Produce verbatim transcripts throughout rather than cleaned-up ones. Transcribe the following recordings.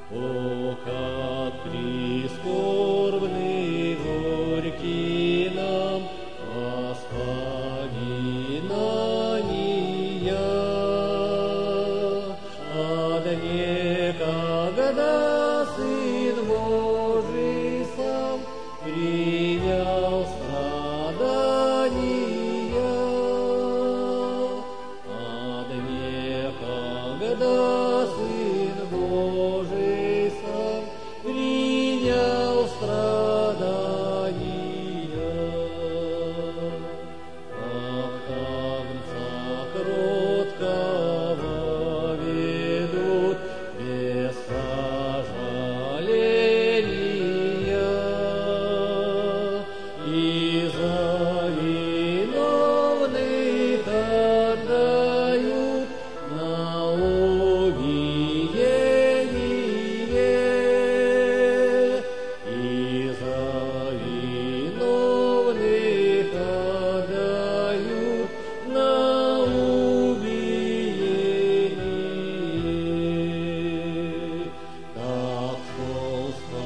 О, как прискорбны, горьки нам воспоминания о дне, когда Сын Божий сам принял страдания, о дне, когда Сын Божий сам принял страдания. Ах, конца кроткого ведут без сожаления, и за виновных отдают на убиение, и за виновных отдают на убиение. Так что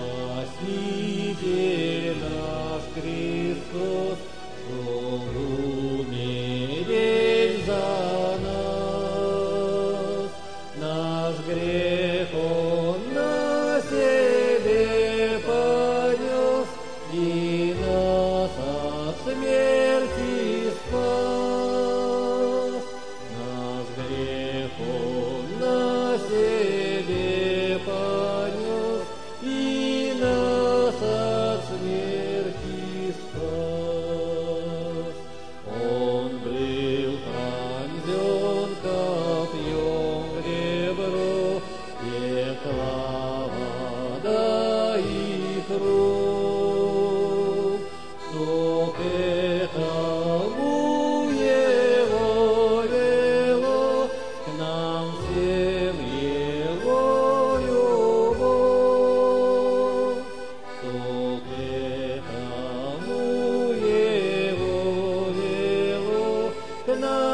Спаситель наш Христос, чтобы умереть за нас, наш грех Он на себе понес и нас от смерти спас. Наш грех Он на себе понес и нас от смерти спас. Он был пронзен копьем в ребро, текла вода и кровь. Кто к этому его вело, к нам всем его любовь. Кто к этому его вело, к нам